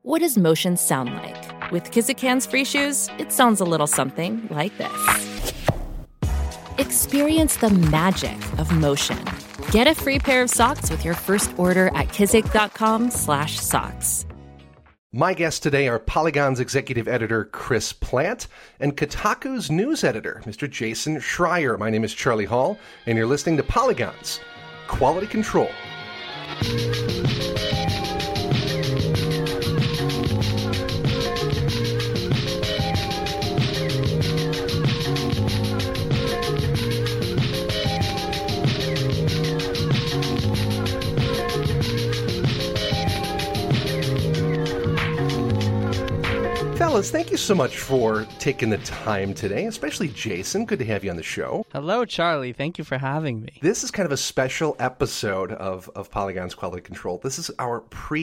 What does motion sound like? With Kizikans free shoes, it sounds a little something like this. Experience the magic of motion. Get a free pair of socks with your first order at kizik.com/socks. My guests today are Polygon's executive editor, Chris Plante, and Kotaku's news editor, Mr. Jason Schreier. My name is Charlie Hall, and you're listening to Polygon's Quality Control. Fellas, thank you so much for taking the time today, especially Jason. Good to have you on the show. Hello, Charlie. Thank you for having me. This is kind of a special episode of Polygon's Quality Control. This is our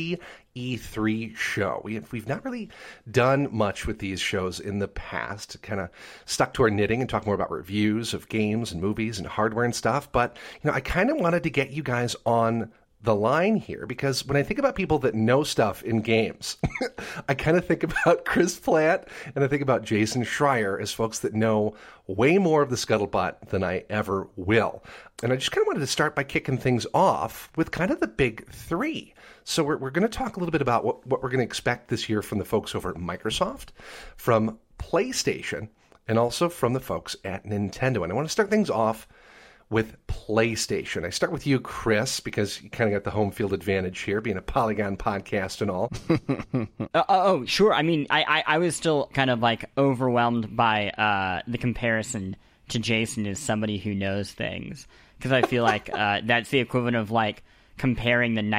pre-E3 show. We've not really done much with these shows in the past, kind of stuck to our knitting and talk more about reviews of games and movies and hardware and stuff. But, I kind of wanted to get you guys on the line here, because when I think about people that know stuff in games, I kind of think about Chris Plante and I think about Jason Schreier as folks that know way more of the scuttlebutt than I ever will. And I just kind of wanted to start by kicking things off with kind of the big three. So we're going to talk a little bit about what we're going to expect this year from the folks over at Microsoft, from PlayStation, and also from the folks at Nintendo. And I want to start things off with PlayStation. I start with you, Chris, because you kind of got the home field advantage here, being a Polygon podcast and all. Oh, sure. I mean, I was still kind of like overwhelmed by the comparison to Jason as somebody who knows things, because I feel like that's the equivalent of like comparing the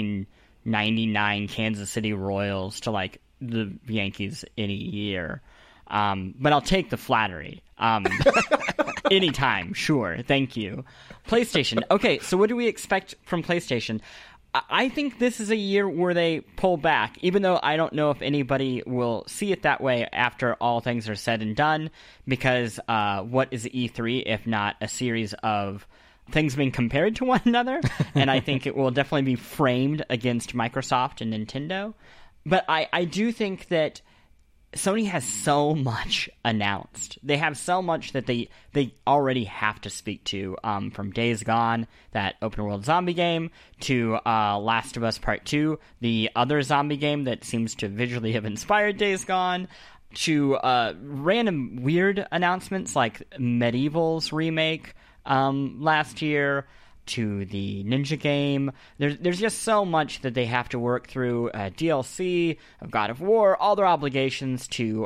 1999 Kansas City Royals to like the Yankees in a year. But I'll take the flattery. Anytime, sure. Thank you. PlayStation. Okay, so what do we expect from PlayStation? I think this is a year where they pull back, even though I don't know if anybody will see it that way after all things are said and done, because what is E3 if not a series of things being compared to one another? And I think it will definitely be framed against Microsoft and Nintendo. But I do think that Sony has so much announced. They have so much that they already have to speak to, from Days Gone, that open-world zombie game, to Last of Us Part 2, the other zombie game that seems to visually have inspired Days Gone, to random weird announcements like Medieval's remake last year, to the Ninja game. There's just so much that they have to work through. DLC of God of War, all their obligations to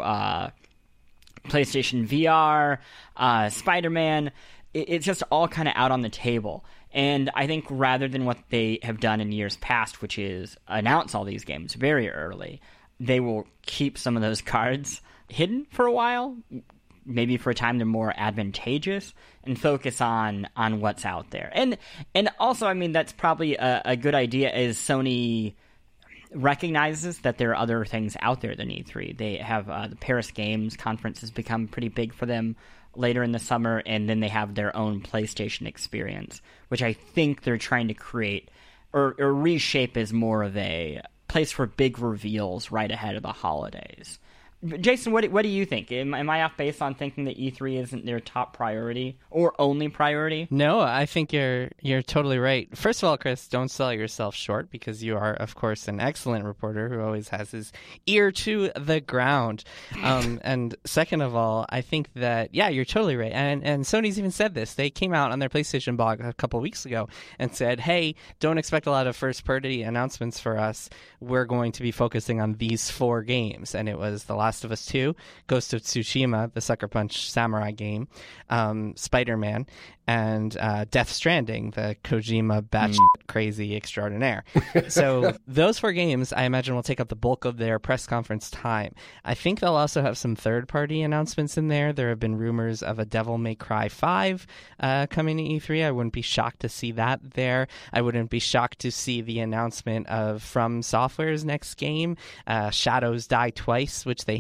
PlayStation VR, Spider-Man. It's just all kind of out on the table. And I think rather than what they have done in years past, which is announce all these games very early, they will keep some of those cards hidden for a while. Maybe for a time they're more advantageous, and focus on what's out there. And also, I mean, that's probably a good idea, as Sony recognizes that there are other things out there than E3. They have the Paris Games Conference has become pretty big for them later in the summer, and then they have their own PlayStation experience, which I think they're trying to create or reshape as more of a place for big reveals right ahead of the holidays. Jason, what do you think? Am I off base on thinking that E3 isn't their top priority or only priority? No, I think you're totally right. First of all, Chris, don't sell yourself short, because you are, of course, an excellent reporter who always has his ear to the ground. And second of all, I think that, yeah, you're totally right. And Sony's even said this. They came out on their PlayStation blog a couple weeks ago and said, hey, don't expect a lot of first-party announcements for us. We're going to be focusing on these 4 games. And it was The Last of Us 2, Ghost of Tsushima, the Sucker Punch samurai game, Spider-Man, and Death Stranding, the Kojima batshit crazy extraordinaire. So those 4 games, I imagine, will take up the bulk of their press conference time. I think they'll also have some third-party announcements in there. There have been rumors of a Devil May Cry 5 coming to E3. I wouldn't be shocked to see that there. I wouldn't be shocked to see the announcement of From Software's next game, Shadows Die Twice, which they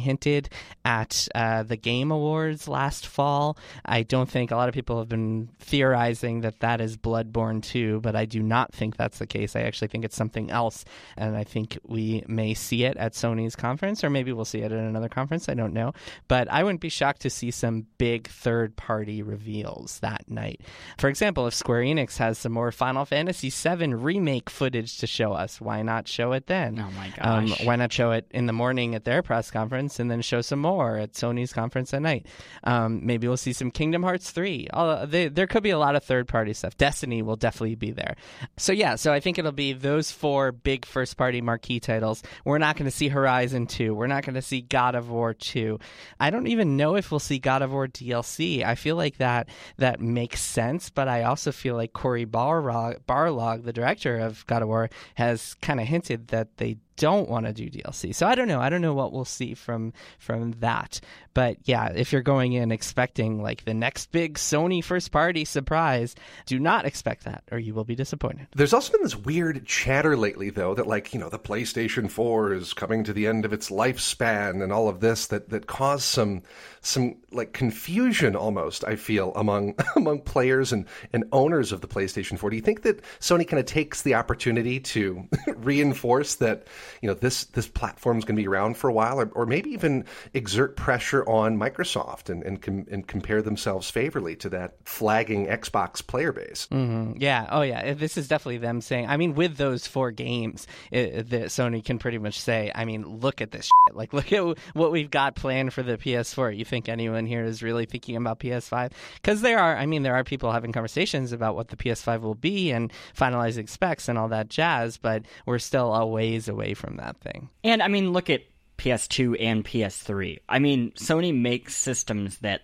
hinted at the Game Awards last fall. I don't think a lot of people have been theorizing that is Bloodborne 2, but I do not think that's the case. I actually think it's something else, and I think we may see it at Sony's conference, or maybe we'll see it at another conference. I don't know. But I wouldn't be shocked to see some big third-party reveals that night. For example, if Square Enix has some more Final Fantasy VII Remake footage to show us, why not show it then? Oh my gosh. Why not show it in the morning at their press conference and then show some more at Sony's conference at night? Maybe we'll see some Kingdom Hearts 3. There could be a lot of third-party stuff. Destiny will definitely be there. So I think it'll be those 4 big first-party marquee titles. We're not going to see Horizon 2. We're not going to see God of War 2. I don't even know if we'll see God of War DLC. I feel like that makes sense, but I also feel like Cory Barlog, the director of God of War, has kind of hinted that they don't want to do DLC. So I don't know what we'll see from that. But yeah, if you're going in expecting like the next big Sony first party surprise, do not expect that or you will be disappointed. There's also been this weird chatter lately though that like, the PlayStation 4 is coming to the end of its lifespan and all of this that caused some like confusion almost, I feel, among players and owners of the PlayStation 4. Do you think that Sony kind of takes the opportunity to reinforce that this platform is going to be around for a while, or maybe even exert pressure on Microsoft and compare themselves favorably to that flagging Xbox player base? Mm-hmm. Yeah. Oh, yeah. This is definitely them saying, I mean, with those 4 games, Sony can pretty much say, I mean, look at this shit. Like, look at what we've got planned for the PS4. You think anyone here is really thinking about PS5? Because there are people having conversations about what the PS5 will be and finalizing specs and all that jazz, but we're still a ways away from that thing. And I mean, look at PS2 and PS3. I mean, Sony makes systems that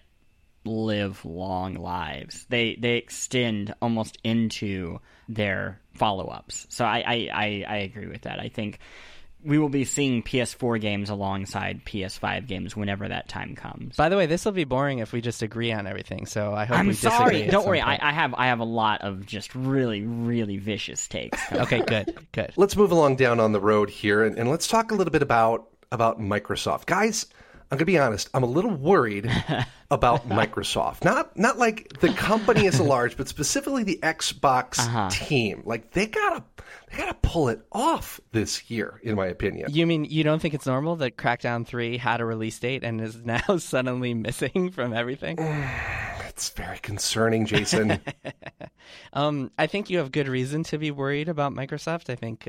live long lives. They extend almost into their follow-ups. So I agree with that. I think we will be seeing PS4 games alongside PS5 games whenever that time comes. By the way, this will be boring if we just agree on everything. So I hope I'm we disagree. sorry. Don't worry. I have a lot of just really, really vicious takes. Okay, good. Let's move along down on the road here, and let's talk a little bit about Microsoft. Guys, I'm going to be honest, I'm a little worried about Microsoft. Not like the company as a large, but specifically the Xbox team. Like they gotta pull it off this year, in my opinion. You mean you don't think it's normal that Crackdown 3 had a release date and is now suddenly missing from everything? It's very concerning, Jason. I think you have good reason to be worried about Microsoft. I think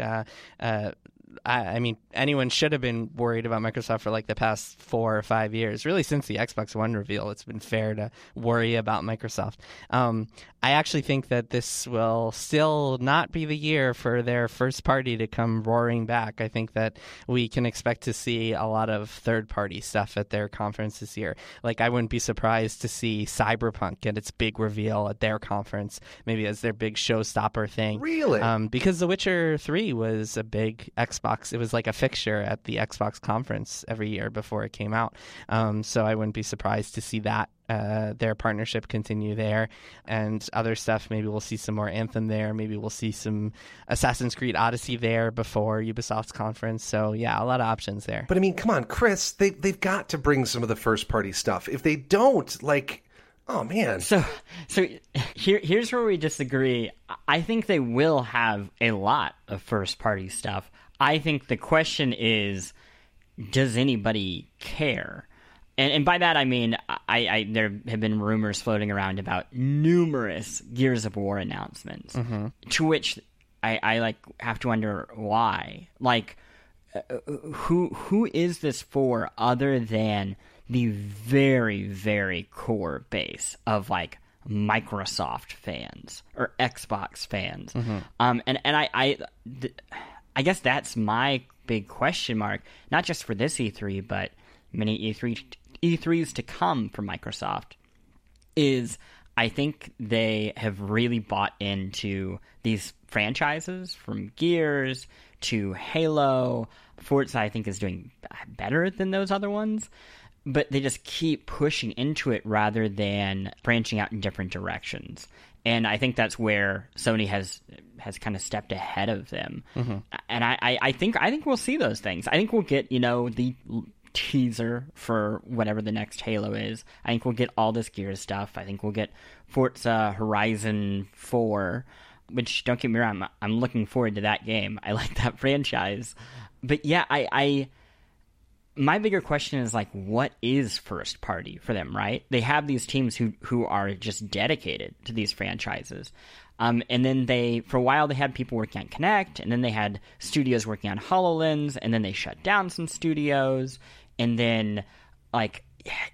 I mean, anyone should have been worried about Microsoft for like the past 4 or 5 years. Really, since the Xbox One reveal, it's been fair to worry about Microsoft. I actually think that this will still not be the year for their first party to come roaring back. I think that we can expect to see a lot of third-party stuff at their conference this year. Like, I wouldn't be surprised to see Cyberpunk get its big reveal at their conference, maybe as their big showstopper thing. Really? Because The Witcher 3 was a big Xbox. It was like a fixture at the Xbox conference every year before it came out. So I wouldn't be surprised to see that their partnership continue there, and other stuff. Maybe we'll see some more Anthem there. Maybe we'll see some Assassin's Creed Odyssey there before Ubisoft's conference. So yeah, a lot of options there. But I mean, come on, Chris, they've got to bring some of the first party stuff. If they don't, like, oh man. So here's where we disagree. I think they will have a lot of first party stuff. I think the question is, does anybody care? And by that I mean, there have been rumors floating around about numerous Gears of War announcements, to which I like have to wonder why. Like, who is this for other than the very, very core base of like Microsoft fans or Xbox fans? And I guess that's my big question mark, not just for this E3, but many E3s to come for Microsoft, is I think they have really bought into these franchises, from Gears to Halo. Forza, I think, is doing better than those other ones, but they just keep pushing into it rather than branching out in different directions. And I think that's where Sony has kind of stepped ahead of them. And I think we'll see those things. I think we'll get, the teaser for whatever the next Halo is. I think we'll get all this Gears stuff. I think we'll get Forza Horizon 4, which, don't get me wrong, I'm looking forward to that game. I like that franchise. But yeah, my bigger question is, like, what is first party for them, right? They have these teams who are just dedicated to these franchises. And then for a while, they had people working on Kinect, and then they had studios working on HoloLens, and then they shut down some studios. And then, like,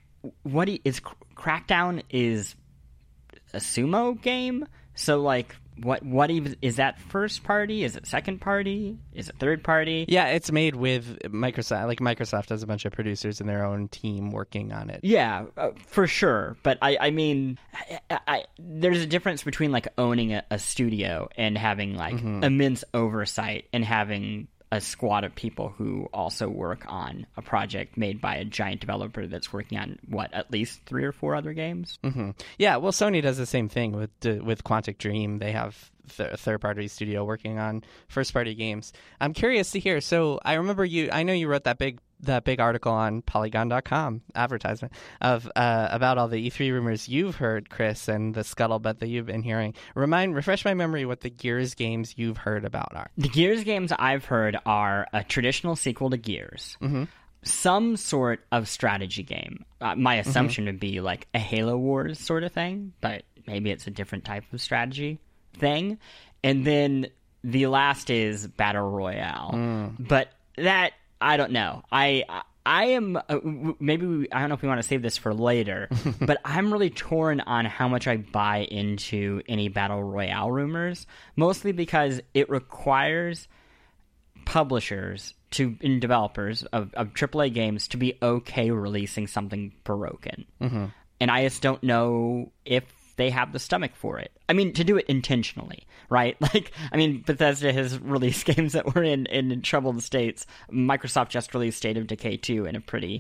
Crackdown is a sumo game? So, like, what even is that? First party? Is it second party? Is it third party? Yeah, it's made with Microsoft. Like, Microsoft has a bunch of producers in their own team working on it. Yeah, for sure. But I mean, there's a difference between, like, owning a studio and having, like, immense oversight and having a squad of people who also work on a project made by a giant developer that's working on, at least 3 or 4 other games? Mm-hmm. Yeah, well, Sony does the same thing with Quantic Dream. They have a third-party studio working on first-party games. I'm curious to hear. So I remember I know you wrote that big article on Polygon.com advertisement about all the E3 rumors you've heard, Chris, and the scuttlebutt that you've been hearing. Refresh my memory what the Gears games you've heard about are. The Gears games I've heard are a traditional sequel to Gears. Mm-hmm. Some sort of strategy game. My assumption would be like a Halo Wars sort of thing, but maybe it's a different type of strategy thing. And then the last is Battle Royale. But that, I don't know. I am maybe I don't know if we want to save this for later, but I'm really torn on how much I buy into any Battle Royale rumors, mostly because it requires publishers and developers of AAA games to be okay releasing something broken. Mm-hmm. And I just don't know if they have the stomach for it. I mean, to do it intentionally, right? Like, I mean, Bethesda has released games that were in troubled states. Microsoft just released State of Decay 2 in a pretty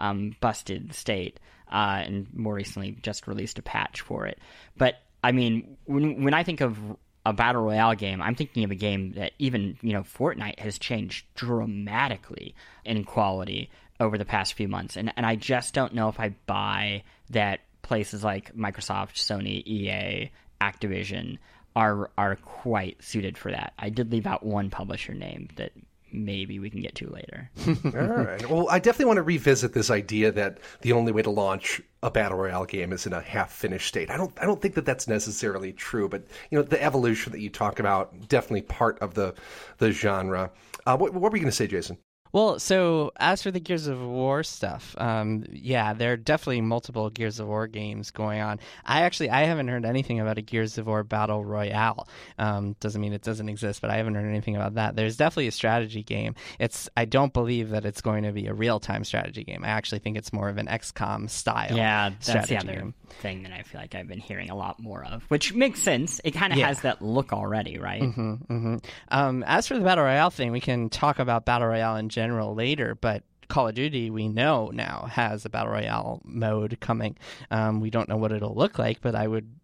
busted state, and more recently just released a patch for it. But, I mean, when I think of a Battle Royale game, I'm thinking of a game that even, Fortnite has changed dramatically in quality over the past few months. And I just don't know if I buy that places like Microsoft, Sony, EA, Activision are quite suited for that. I did leave out one publisher name that maybe we can get to later. All right. Well, I definitely want to revisit this idea that the only way to launch a Battle Royale game is in a half-finished state. I don't think that that's necessarily true, but the evolution that you talk about, definitely part of the genre. What were you going to say, Jason? Well, so as for the Gears of War stuff, there are definitely multiple Gears of War games going on. I haven't heard anything about a Gears of War Battle Royale. Doesn't mean it doesn't exist, but I haven't heard anything about that. There's definitely a strategy game. I don't believe that it's going to be a real-time strategy game. I actually think it's more of an XCOM style. Yeah, that's the other game. Thing that I feel like I've been hearing a lot more of, which makes sense. It kind of has that look already, right? Mm-hmm, mm-hmm. As for the Battle Royale thing, we can talk about Battle Royale in general later, but Call of Duty, we know now, has a Battle Royale mode coming. We don't know what it'll look like, but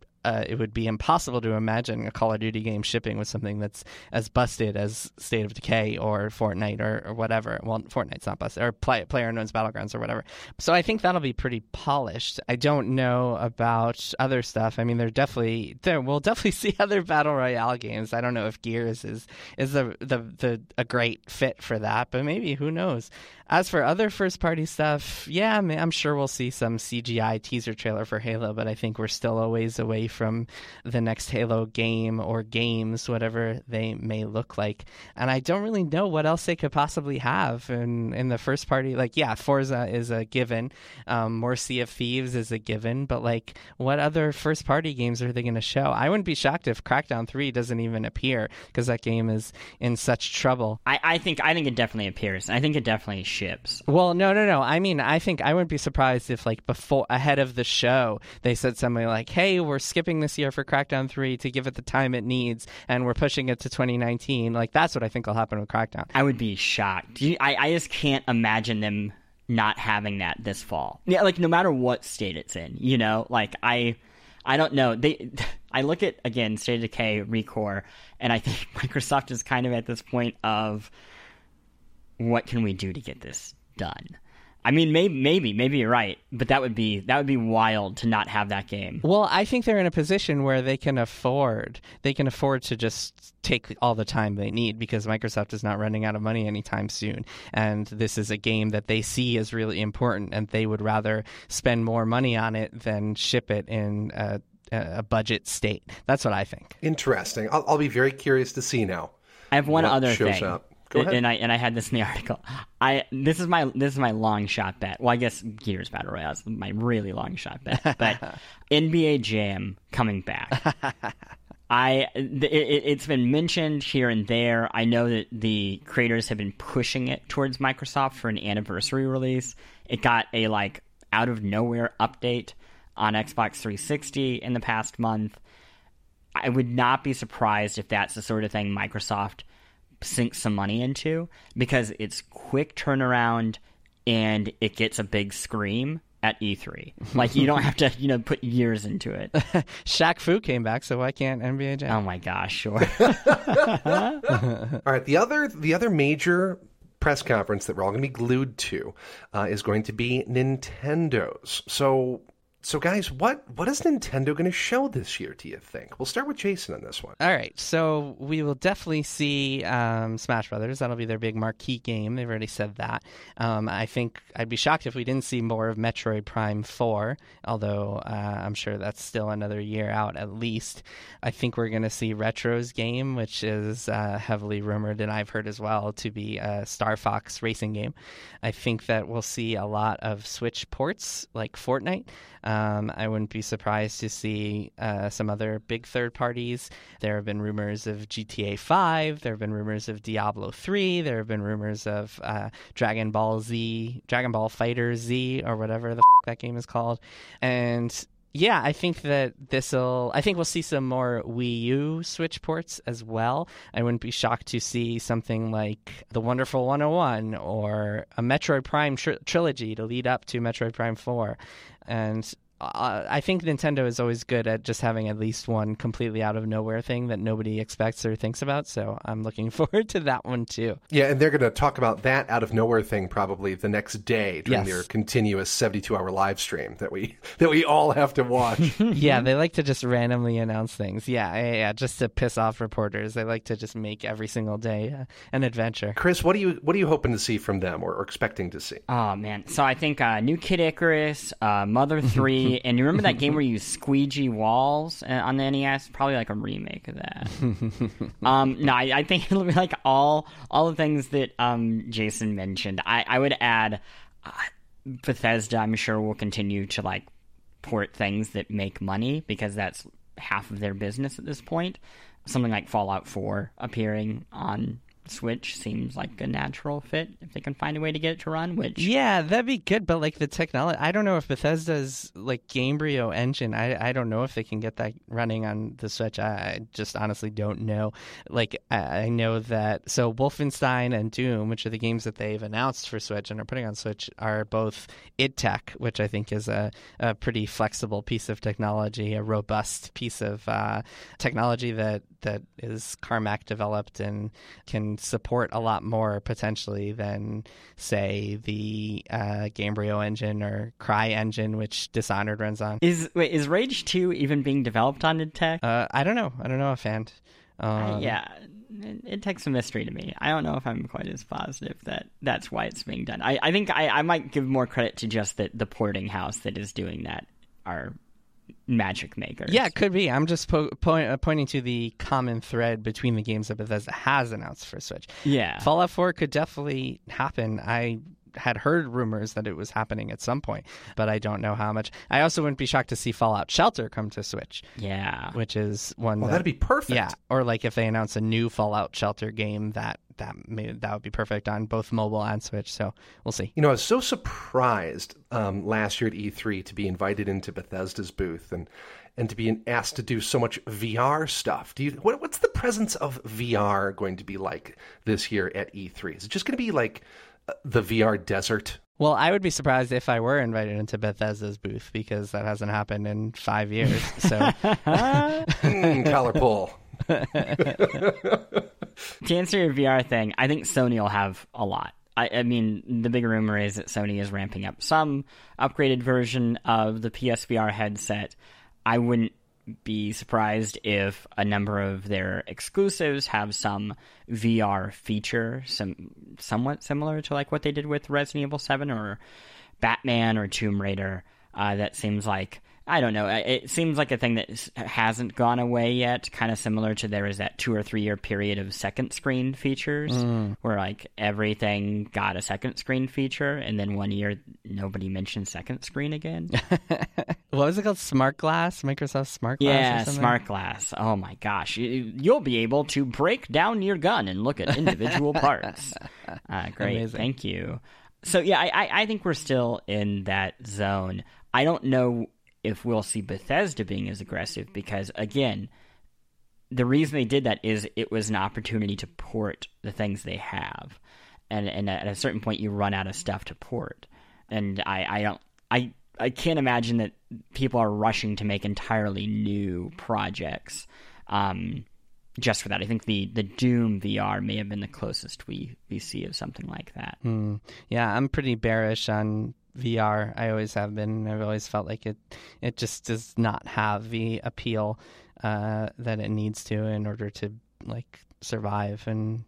it would be impossible to imagine a Call of Duty game shipping with something that's as busted as State of Decay or Fortnite or whatever. Well, Fortnite's not busted, or PlayerUnknown's Battlegrounds or whatever. So I think that'll be pretty polished. I don't know about other stuff. I mean, we'll definitely see other Battle Royale games. I don't know if Gears is a great fit for that, but maybe, who knows. As for other first-party stuff, yeah, I'm sure we'll see some CGI teaser trailer for Halo, but I think we're still a ways away from the next Halo game or games, whatever they may look like. And I don't really know what else they could possibly have in the first-party. Like, yeah, Forza is a given. More Sea of Thieves is a given. But, like, what other first-party games are they going to show? I wouldn't be shocked if Crackdown 3 doesn't even appear, because that game is in such trouble. I think it definitely appears. I think it definitely ships. Well, no. I mean, I think I wouldn't be surprised if, like, ahead of the show, they said something like, hey, we're skipping this year for Crackdown 3 to give it the time it needs, and we're pushing it to 2019. Like, that's what I think will happen with Crackdown. I would be shocked. I just can't imagine them not having that this fall. Yeah, like, no matter what state it's in, Like, I don't know. I look at, again, State of Decay, ReCore, and I think Microsoft is kind of at this point of, what can we do to get this done? I mean, maybe you're right, but that would be wild to not have that game. Well, I think they're in a position where they can afford to just take all the time they need because Microsoft is not running out of money anytime soon, and this is a game that they see as really important, and they would rather spend more money on it than ship it in a budget state. That's what I think. Interesting. I'll be very curious to see now. I have one other thing. Up. Go ahead. And I had this in the article. This is my long shot bet. Well, I guess Gears Battle Royale is my really long shot bet. But NBA Jam coming back. It's been mentioned here and there. I know that the creators have been pushing it towards Microsoft for an anniversary release. It got a out of nowhere update on Xbox 360 in the past month. I would not be surprised if that's the sort of thing Microsoft sink some money into because it's quick turnaround and it gets a big scream at E3. You don't have to, put years into it. Shaq Fu came back, so why can't NBA Jam? Oh my gosh, sure. All right, the other major press conference that we're all going to be glued to is going to be Nintendo's. So guys, what is Nintendo going to show this year, do you think? We'll start with Jason on this one. All right, so we will definitely see Smash Brothers. That'll be their big marquee game. They've already said that. I think I'd be shocked if we didn't see more of Metroid Prime 4, although I'm sure that's still another year out at least. I think we're going to see Retro's game, which is heavily rumored, and I've heard as well, to be a Star Fox racing game. I think that we'll see a lot of Switch ports like Fortnite. I wouldn't be surprised to see some other big third parties. There have been rumors of GTA 5. There have been rumors of Diablo 3. There have been rumors of Dragon Ball Fighter Z, or whatever the that game is called. And yeah, I think that I think we'll see some more Wii U Switch ports as well. I wouldn't be shocked to see something like The Wonderful 101 or a Metroid Prime trilogy to lead up to Metroid Prime 4. And I think Nintendo is always good at just having at least one completely out of nowhere thing that nobody expects or thinks about. So I'm looking forward to that one too. Yeah, and they're going to talk about that out of nowhere thing probably the next day during their continuous 72-hour live stream that we all have to watch. Yeah, they like to just randomly announce things. Yeah, just to piss off reporters. They like to just make every single day an adventure. Chris, what are you hoping to see from them or expecting to see? Oh man, so I think New Kid Icarus, Mother 3. And you remember that game where you squeegee walls on the NES? Probably like a remake of that. No, I think it'll be like all the things that Jason mentioned. I would add Bethesda. I'm sure will continue to port things that make money because that's half of their business at this point. Something like Fallout 4 appearing on Switch seems like a natural fit if they can find a way to get it to run, yeah, that'd be good. But the technology, I don't know if Bethesda's Gamebryo engine, I don't know if they can get that running on the Switch. I just honestly don't know. I know that Wolfenstein and Doom, which are the games that they've announced for Switch and are putting on Switch, are both id Tech, which I think is a pretty flexible piece of technology, a robust piece of technology that is Carmack developed and can support a lot more potentially than, say, the Gamebryo engine or Cry engine, which Dishonored runs on. Is Rage 2 even being developed on id Tech? I don't know. I don't know offhand. Yeah, it takes a mystery to me. I don't know if I'm quite as positive that that's why it's being done. I think I might give more credit to just the porting house that is doing that are Magic makers. Yeah, it could be. I'm just pointing to the common thread between the games that Bethesda has announced for Switch. Yeah. Fallout 4 could definitely happen. I had heard rumors that it was happening at some point, but I don't know how much. I also wouldn't be shocked to see Fallout Shelter come to Switch. Yeah. Which is one that'd be perfect. Yeah, or if they announce a new Fallout Shelter game that would be perfect on both mobile and Switch, so we'll see. I was so surprised last year at E3 to be invited into Bethesda's booth and to be asked to do so much VR stuff. What's the presence of VR going to be like this year at E3? Is it just going to be like the VR desert? Well, I would be surprised if I were invited into Bethesda's booth because that hasn't happened in 5 years. So, collar pull. To answer your VR thing, I think Sony will have a lot. I mean, the big rumor is that Sony is ramping up some upgraded version of the PSVR headset. I wouldn't be surprised if a number of their exclusives have some VR feature, somewhat similar to like what they did with Resident Evil 7 or Batman or Tomb Raider. That seems like, I don't know, it seems like a thing that hasn't gone away yet, kind of similar to there was that 2 or 3 year period of second screen features where like everything got a second screen feature, and then 1 year nobody mentioned second screen again. What was it called? Smart Glass? Microsoft Smart Glass? Yeah, or something? Smart Glass. Oh my gosh. You'll be able to break down your gun and look at individual parts. Great. Amazing. Thank you. So yeah, I think we're still in that zone. I don't know if we'll see Bethesda being as aggressive because, again, the reason they did that is it was an opportunity to port the things they have. And at a certain point, you run out of stuff to port. And I can't imagine that people are rushing to make entirely new projects just for that. I think the Doom VR may have been the closest we see of something like that. Yeah, I'm pretty bearish on VR. I always have been. I've always felt like it just does not have the appeal that it needs to in order to like survive. And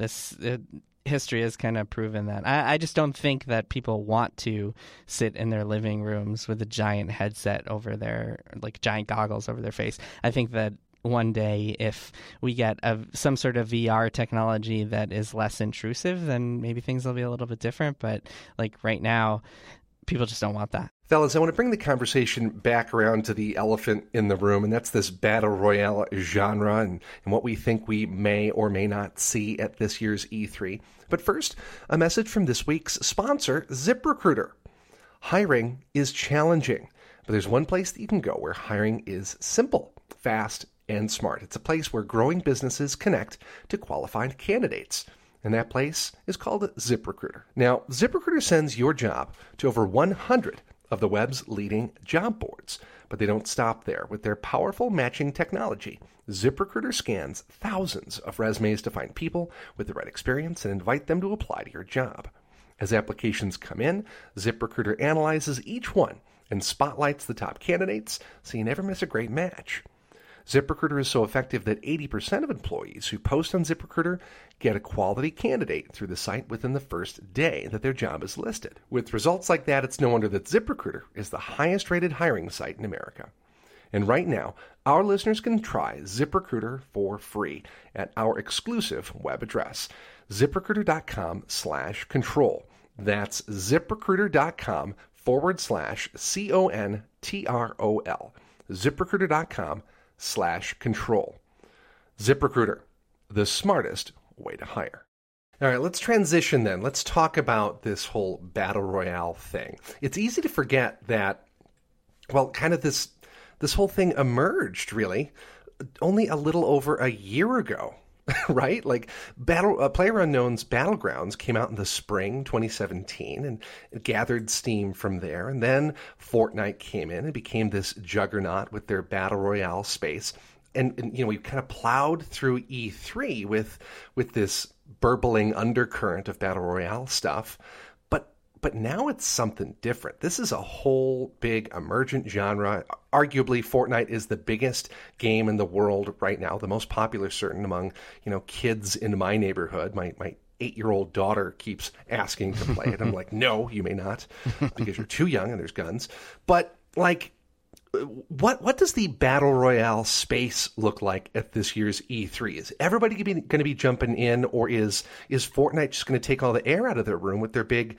history has kind of proven that. I just don't think that people want to sit in their living rooms with a giant headset over their, like giant goggles over their face. I think that one day, if we get some sort of VR technology that is less intrusive, then maybe things will be a little bit different. But like right now, people just don't want that. Fellas, I want to bring the conversation back around to the elephant in the room, and that's this battle royale genre and what we think we may or may not see at this year's E3. But first, a message from this week's sponsor, ZipRecruiter. Hiring is challenging, but there's one place that you can go where hiring is simple, fast, and smart. It's a place where growing businesses connect to qualified candidates. And that place is called ZipRecruiter. Now, ZipRecruiter sends your job to over 100 of the web's leading job boards. But they don't stop there. With their powerful matching technology, ZipRecruiter scans thousands of resumes to find people with the right experience and invite them to apply to your job. As applications come in, ZipRecruiter analyzes each one and spotlights the top candidates so you never miss a great match. ZipRecruiter is so effective that 80% of employees who post on ZipRecruiter get a quality candidate through the site within the first day that their job is listed. With results like that, it's no wonder that ZipRecruiter is the highest-rated hiring site in America. And right now, our listeners can try ZipRecruiter for free at our exclusive web address, ZipRecruiter.com/control. That's ZipRecruiter.com/CONTROL. ZipRecruiter.com/control. ZipRecruiter, the smartest way to hire. All right, let's transition then. Let's talk about this whole battle royale thing. It's easy to forget that, well, kind of this whole thing emerged, really, only a little over a year ago, right? Like, PlayerUnknown's Battlegrounds came out in the spring 2017, and it gathered steam from there. And then Fortnite came in and became this juggernaut with their battle royale space. And you know, we kind of plowed through E3 with this burbling undercurrent of battle royale stuff. But now it's something different. This is a whole big emergent genre. Arguably, Fortnite is the biggest game in the world right now, the most popular, certain among, you know, kids in my neighborhood. My 8-year-old daughter keeps asking to play it. I'm like, no, you may not, because you're too young and there's guns. But like, what does the battle royale space look like at this year's E3? Is everybody going to be jumping in, or is Fortnite just going to take all the air out of their room with their big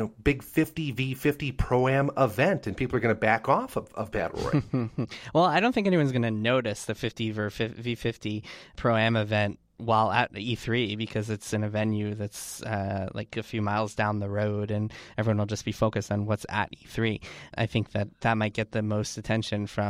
50v50 Pro-Am event, and people are going to back off of battle royale? Well, I don't think anyone's going to notice the 50v50 Pro-Am event while at E3, because it's in a venue that's like a few miles down the road, and everyone will just be focused on what's at E3. I think that might get the most attention from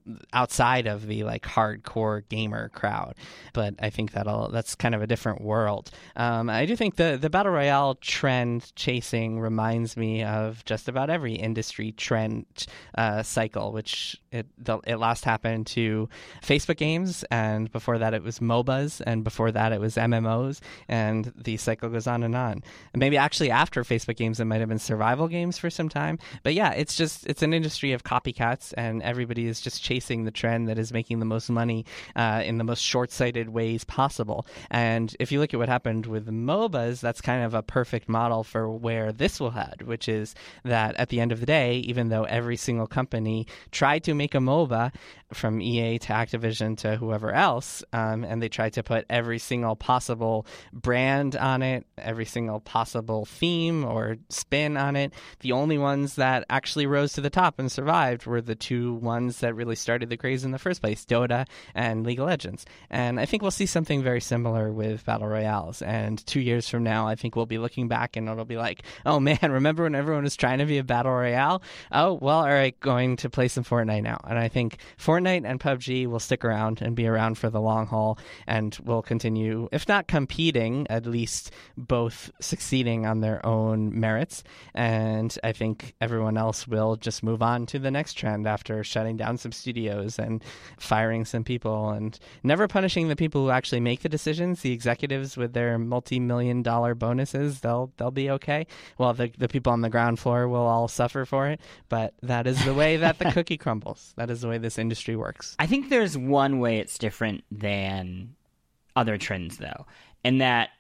outside of the like hardcore gamer crowd. But I think that's kind of a different world. I do think the Battle Royale trend chasing reminds me of just about every industry trend cycle, which it last happened to Facebook games, and before that it was MOBAs, and before that it was MMOs, and the cycle goes on. And maybe actually after Facebook games it might have been survival games for some time. But yeah, it's an industry of copycats, and everybody is just chasing the trend that is making the most money in the most short-sighted ways possible. And if you look at what happened with MOBAs, that's kind of a perfect model for where this will head, which is that at the end of the day, even though every single company tried to make a MOBA, from EA to Activision to whoever else, and they tried to put every single possible brand on it, every single possible theme or spin on it, the only ones that actually rose to the top and survived were the two ones that really started the craze in the first place, Dota and League of Legends. And I think we'll see something very similar with Battle Royales. And 2 years from now, I think we'll be looking back and it'll be like, oh man, remember when everyone was trying to be a Battle Royale? Oh, well, all right, going to play some Fortnite now. And I think Fortnite and PUBG will stick around and be around for the long haul, and will continue, if not competing, at least both succeeding on their own merits. And I think everyone else will just move on to the next trend after shutting down some studios and firing some people and never punishing the people who actually make the decisions. The executives with their multi-million-dollar bonuses, they'll be okay. Well, the people on the ground floor will all suffer for it, but that is the way that the cookie crumbles. That is the way this industry works. I think there's one way it's different than other trends, though, in that,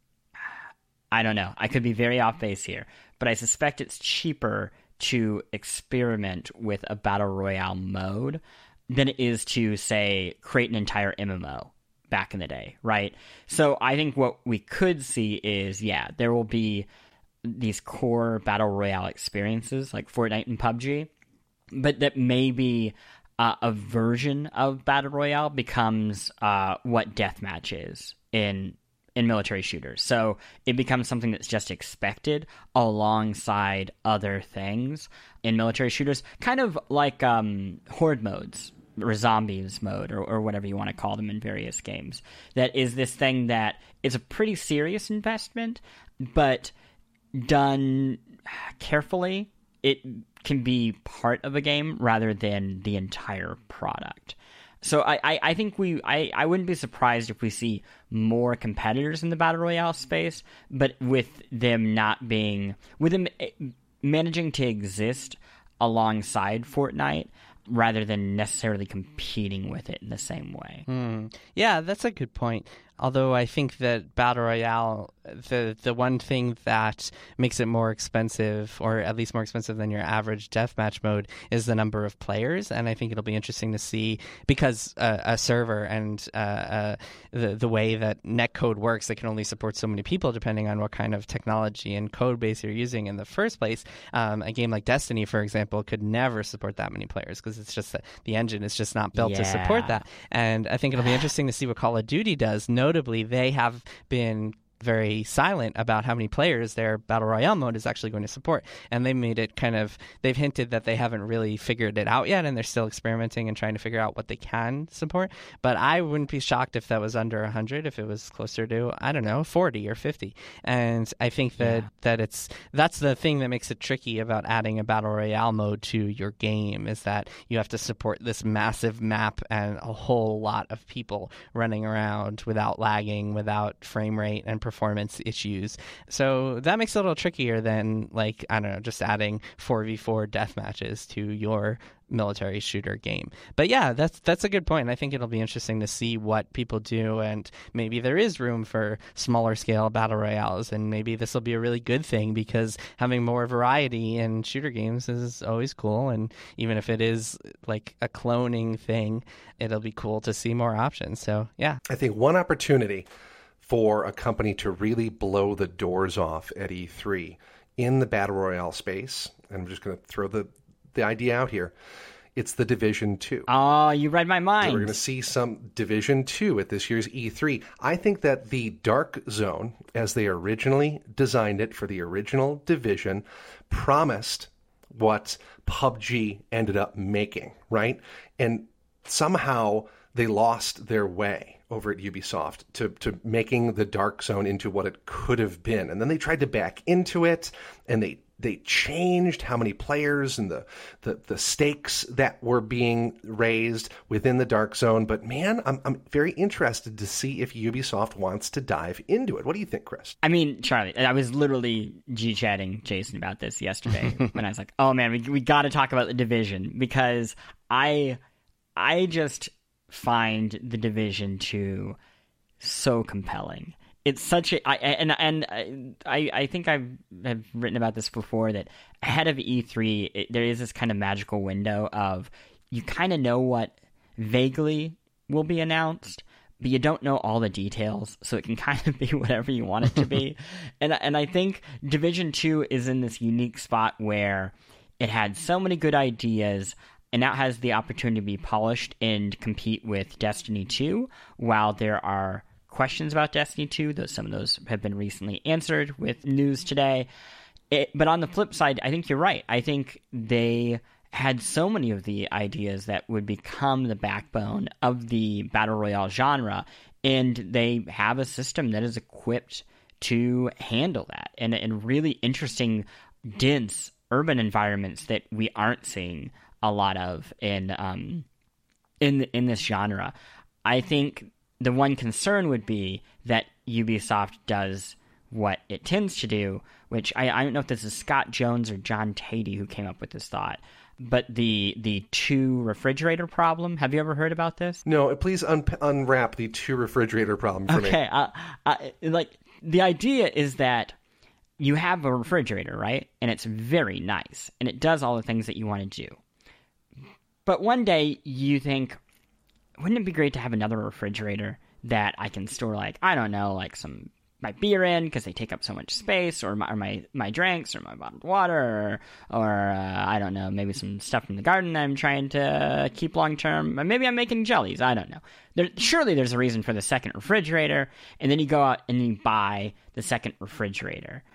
I don't know, I could be very off base here, but I suspect it's cheaper to experiment with a Battle Royale mode than it is to, say, create an entire MMO back in the day, right? So I think what we could see is, yeah, there will be these core Battle Royale experiences like Fortnite and PUBG, but that maybe a version of Battle Royale becomes what Deathmatch is in military shooters. So it becomes something that's just expected alongside other things in military shooters, kind of like horde modes or zombies mode or whatever you want to call them in various games. That is this thing that is a pretty serious investment, but done carefully, it can be part of a game rather than the entire product. So I think I wouldn't be surprised if we see more competitors in the Battle Royale space, but with them managing to exist alongside Fortnite rather than necessarily competing with it in the same way. Yeah, that's a good point. Although I think that Battle Royale, the one thing that makes it more expensive, or at least more expensive than your average deathmatch mode, is the number of players. And I think it'll be interesting to see, because a server and the way that netcode works, it can only support so many people depending on what kind of technology and code base you're using in the first place. A game like Destiny, for example, could never support that many players because it's just that the engine is just not built to support that. And I think it'll be interesting to see what Call of Duty does. Notably, they have been very silent about how many players their Battle Royale mode is actually going to support. And they made it they've hinted that they haven't really figured it out yet, and they're still experimenting and trying to figure out what they can support. But I wouldn't be shocked if that was under 100, if it was closer to, 40 or 50. And I think that's the thing that makes it tricky about adding a Battle Royale mode to your game, is that you have to support this massive map and a whole lot of people running around without lagging, without frame rate and performance issues. So that makes it a little trickier than, just adding 4v4 death matches to your military shooter game. But yeah, that's a good point. I think it'll be interesting to see what people do, and maybe there is room for smaller scale battle royales, and maybe this will be a really good thing, because having more variety in shooter games is always cool. And even if it is like a cloning thing, it'll be cool to see more options. So yeah, I think one opportunity for a company to really blow the doors off at E3 in the Battle Royale space, and I'm just going to throw the idea out here, it's the Division 2. Oh, you read my mind. We're going to see some Division 2 at this year's E3. I think that the Dark Zone, as they originally designed it for the original Division, promised what PUBG ended up making, right? And somehow they lost their way over at Ubisoft to making the Dark Zone into what it could have been. And then they tried to back into it, and they changed how many players and the stakes that were being raised within the Dark Zone. But man, I'm very interested to see if Ubisoft wants to dive into it. What do you think, Chris? I mean, Charlie, I was literally G-chatting Jason about this yesterday when I was like, oh man, we got to talk about The Division, because I just find The Division 2 so compelling. It's such a I think I've written about this before, that ahead of E3 there is this kind of magical window of you kind of know what vaguely will be announced, but you don't know all the details, so it can kind of be whatever you want it to be. and I think Division 2 is in this unique spot where it had so many good ideas, and now has the opportunity to be polished and compete with Destiny 2, while there are questions about Destiny 2, though some of those have been recently answered with news today. But on the flip side, I think you're right. I think they had so many of the ideas that would become the backbone of the Battle Royale genre, and they have a system that is equipped to handle that, and really interesting, dense urban environments that we aren't seeing a lot of in this genre. I think the one concern would be that Ubisoft does what it tends to do, which I don't know if this is Scott Jones or John Tatey who came up with this thought, but the 2 refrigerator problem. Have you ever heard about this? No, please unwrap the 2 refrigerator problem for me. Okay, like the idea is that you have a refrigerator, right? And it's very nice, and it does all the things that you want to do. But one day you think, wouldn't it be great to have another refrigerator that I can store, like, I don't know, like my beer in, because they take up so much space, or my drinks, or my bottled water, or I don't know, maybe some stuff from the garden that I'm trying to keep long term. Maybe I'm making jellies. I don't know. Surely there's a reason for the second refrigerator, and then you go out and you buy the second refrigerator.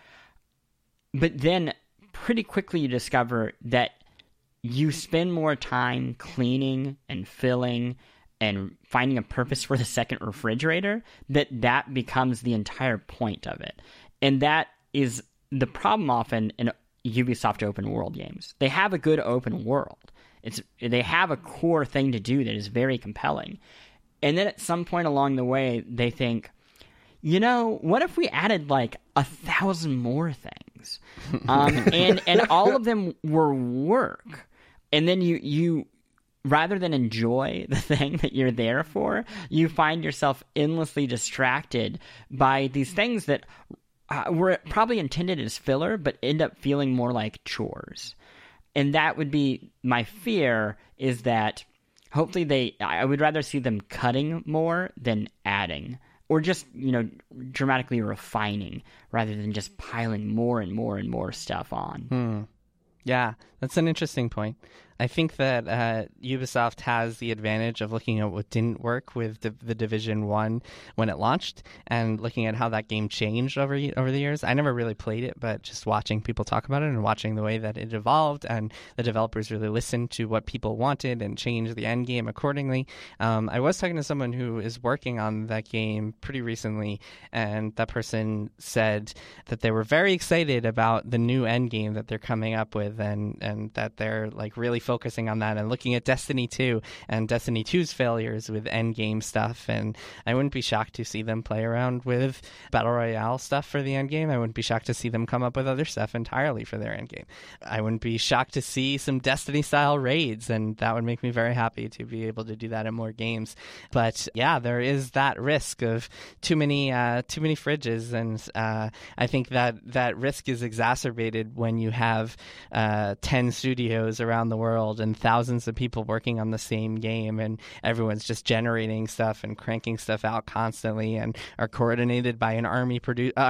But then pretty quickly you discover that you spend more time cleaning and filling and finding a purpose for the second refrigerator, that becomes the entire point of it. And that is the problem often in Ubisoft open world games. They have a good open world. They have a core thing to do that is very compelling. And then at some point along the way, they think, you know, what if we added like 1,000 more things? And all of them were work. And then you rather than enjoy the thing that you're there for, you find yourself endlessly distracted by these things that were probably intended as filler, but end up feeling more like chores. And that would be my fear, is that hopefully I would rather see them cutting more than adding, or just, dramatically refining rather than just piling more and more and more stuff on. Yeah, that's an interesting point. I think that Ubisoft has the advantage of looking at what didn't work with the Division 1 when it launched, and looking at how that game changed over the years. I never really played it, but just watching people talk about it and watching the way that it evolved, and the developers really listened to what people wanted and changed the end game accordingly. I was talking to someone who is working on that game pretty recently, and that person said that they were very excited about the new end game that they're coming up with, and that they're like really focusing on that and looking at Destiny 2 and Destiny 2's failures with endgame stuff. And I wouldn't be shocked to see them play around with Battle Royale stuff for the endgame. I wouldn't be shocked to see them come up with other stuff entirely for their endgame. I wouldn't be shocked to see some Destiny-style raids, and that would make me very happy to be able to do that in more games. But yeah, there is that risk of too many fridges, and I think that risk is exacerbated when you have 10 studios around the world and thousands of people working on the same game, and everyone's just generating stuff and cranking stuff out constantly, and are coordinated by an army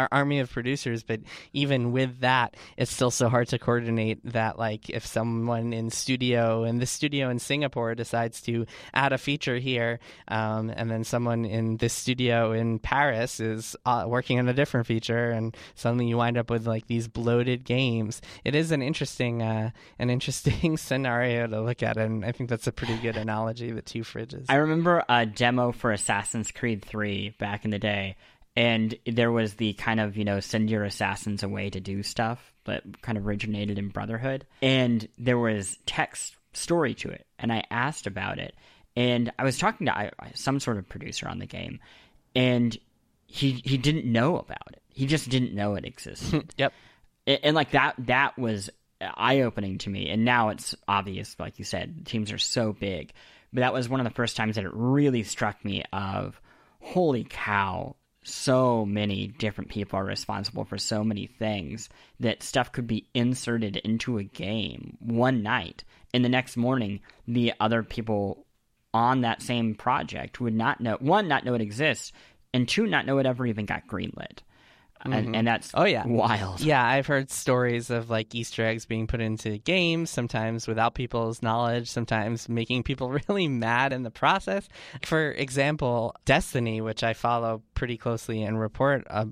of producers. But even with that, it's still so hard to coordinate that, like, if someone in the studio in Singapore decides to add a feature here, and then someone in this studio in Paris is working on a different feature, and suddenly you wind up with like these bloated games. It is an interesting scenario scenario to look at, and I think that's a pretty good analogy, the two fridges. I remember a demo for Assassin's Creed 3 back in the day, and there was the kind of, send your assassins away to do stuff that kind of originated in Brotherhood. And there was text story to it, and I asked about it. And I was talking to some sort of producer on the game, and he didn't know about it. He just didn't know it existed. Yep. And like that was eye-opening to me. And now it's obvious, like you said, teams are so big. But that was one of the first times that it really struck me of, holy cow, so many different people are responsible for so many things, that stuff could be inserted into a game one night, and the next morning the other people on that same project would not know it exists, and two, not know it ever even got greenlit. And that's wild. Yeah, I've heard stories of like Easter eggs being put into games, sometimes without people's knowledge, sometimes making people really mad in the process. For example, Destiny, which I follow pretty closely and report on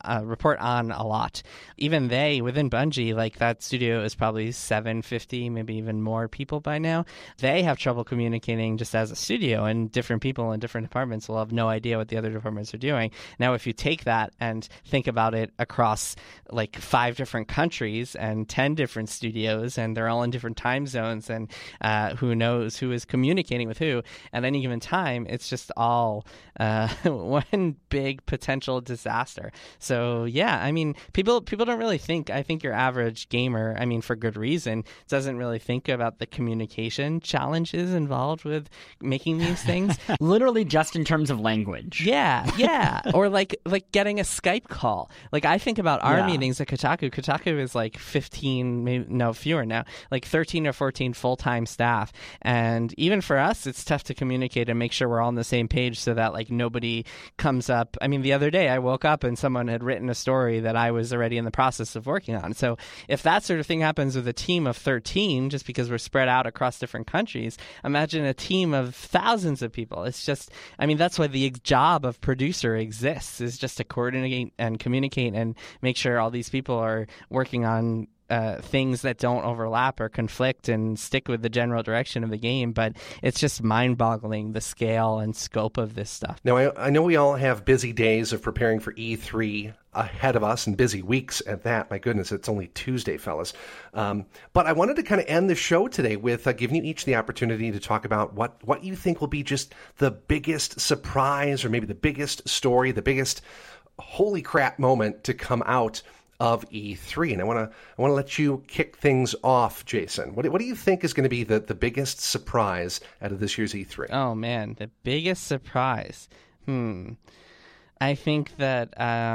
a lot. Even they, within Bungie, like that studio is probably 750, maybe even more people by now. They have trouble communicating just as a studio, and different people in different departments will have no idea what the other departments are doing. Now, if you take that and think about it across like 5 different countries and 10 different studios, and they're all in different time zones, and who knows who is communicating with who at any given time, it's just all one big potential disaster. So yeah, I mean, people don't really think, I think your average gamer, I mean, for good reason, doesn't really think about the communication challenges involved with making these things. Literally just in terms of language. Yeah. Or like getting a Skype call. Like I think about our meetings at Kotaku. Kotaku is like 15, maybe no fewer now, like 13 or 14 full-time staff. And even for us, it's tough to communicate and make sure we're all on the same page so that like nobody comes up. I mean, the other day I woke up and someone had written a story that I was already in the process of working on. So if that sort of thing happens with a team of 13, just because we're spread out across different countries, imagine a team of thousands of people. It's just, I mean, that's why the job of producer exists, is just to coordinate and communicate and make sure all these people are working on things that don't overlap or conflict and stick with the general direction of the game. But it's just mind-boggling, the scale and scope of this stuff. Now, I know we all have busy days of preparing for E3 ahead of us, and busy weeks at that. My goodness, it's only Tuesday, fellas. But I wanted to kind of end the show today with giving you each the opportunity to talk about what you think will be just the biggest surprise, or maybe the biggest story, the biggest holy crap moment to come out of E3. And I want to let you kick things off, Jason. What do you think is going to be the biggest surprise out of this year's E3? Oh man, the biggest surprise. I think that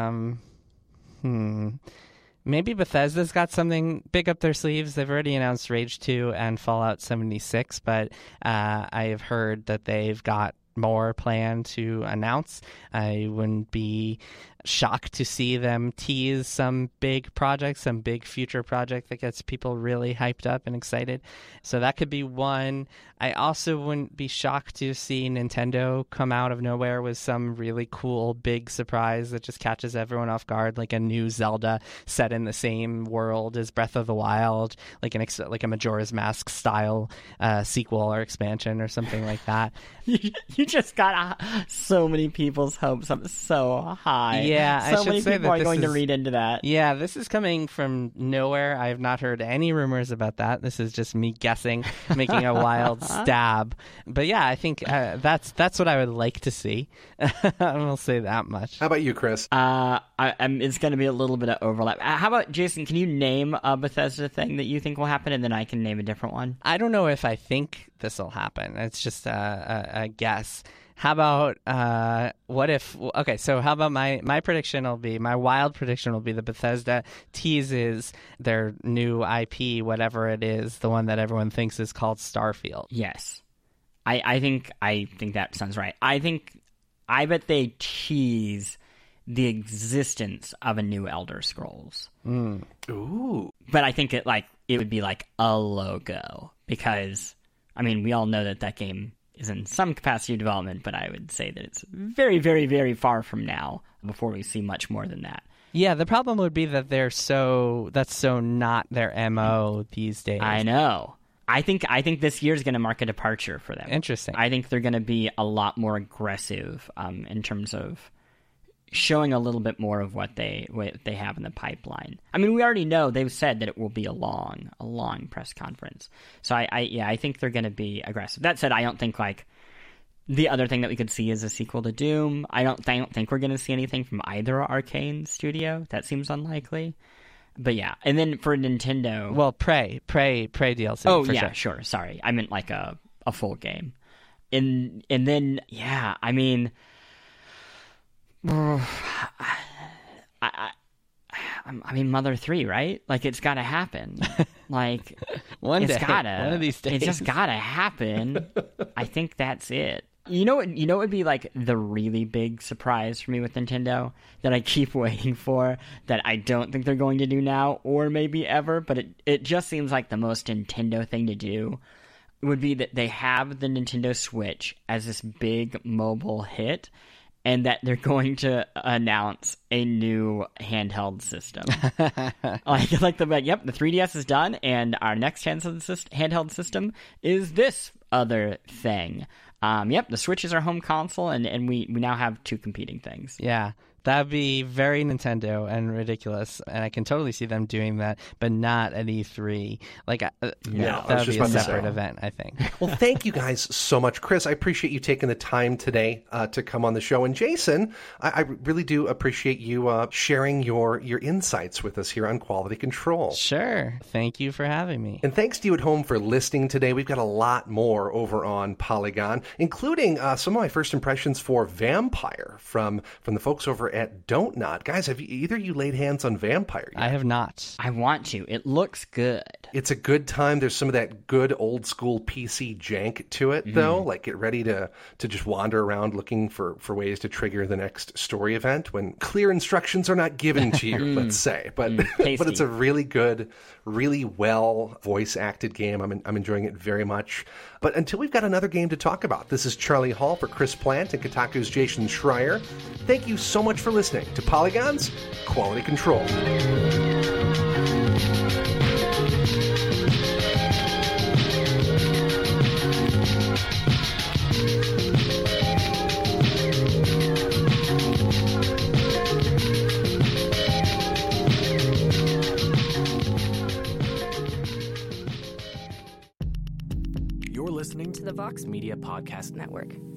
maybe Bethesda's got something big up their sleeves. They've already announced Rage 2 and Fallout 76, but I have heard that they've got more planned to announce. I wouldn't be shocked to see them tease some big project, some big future project that gets people really hyped up and excited. So that could be one. I also wouldn't be shocked to see Nintendo come out of nowhere with some really cool big surprise that just catches everyone off guard, like a new Zelda set in the same world as Breath of the Wild, like a Majora's Mask style sequel or expansion or something like that. You just got so many people's hopes up so high. Yeah, so many people are going to read into that. Yeah, this is coming from nowhere. I have not heard any rumors about that. This is just me guessing, making a wild stab. But yeah, I think that's what I would like to see. We'll say that much. How about you, Chris? It's going to be a little bit of overlap. How about, Jason, can you name a Bethesda thing that you think will happen, and then I can name a different one? I don't know if I think this will happen. It's just a guess. How about how about my prediction will be, my wild prediction will be that Bethesda teases their new IP, whatever it is, the one that everyone thinks is called Starfield. Yes. I think that sounds right. I bet they tease the existence of a new Elder Scrolls. Ooh. But I think it would be like a logo, because I mean, we all know that game is in some capacity of development, but I would say that it's very, very, very far from now before we see much more than that. Yeah, the problem would be that that's so not their MO these days. I know. I think this year is going to mark a departure for them. Interesting. I think they're going to be a lot more aggressive in terms of showing a little bit more of what they have in the pipeline. I mean, we already know they've said that it will be a long press conference. So I think they're going to be aggressive. That said, I don't think like the other thing that we could see is a sequel to Doom. I don't think we're going to see anything from either Arcane studio. That seems unlikely. But yeah, and then for Nintendo, well, Prey DLC. Oh for yeah, sure. Sorry, I meant like a full game. And then yeah, I mean. I mean, Mother 3, right? Like, it's got to happen. Like, one of these days, it's just got to happen. I think that's it. You know what would be like the really big surprise for me with Nintendo that I keep waiting for that I don't think they're going to do now or maybe ever, but it just seems like the most Nintendo thing to do would be that they have the Nintendo Switch as this big mobile hit, and that they're going to announce a new handheld system. Like the 3DS is done, and our next handheld system is this other thing. The Switch is our home console, and we now have two competing things. Yeah. That'd be very Nintendo and ridiculous, and I can totally see them doing that, but not at E3. Like, that'd be a separate event, I think. Well, thank you guys so much. Chris, I appreciate you taking the time today to come on the show. And Jason, I really do appreciate you sharing your insights with us here on Quality Control. Sure. Thank you for having me. And thanks to you at home for listening today. We've got a lot more over on Polygon, including some of my first impressions for Vampire from the folks over at Don't Nod. Guys, have either you laid hands on Vampire yet? I have not. I want to. It looks good. It's a good time. There's some of that good old school PC jank to it, though. Like, get ready to just wander around looking for ways to trigger the next story event when clear instructions are not given to you, let's say. But but it's a really good, really well voice acted game. I'm enjoying it very much. But until we've got another game to talk about, this is Charlie Hall for Chris Plant and Kotaku's Jason Schreier. Thank you so much for listening to Polygon's Quality Control. You're listening to the Vox Media Podcast Network.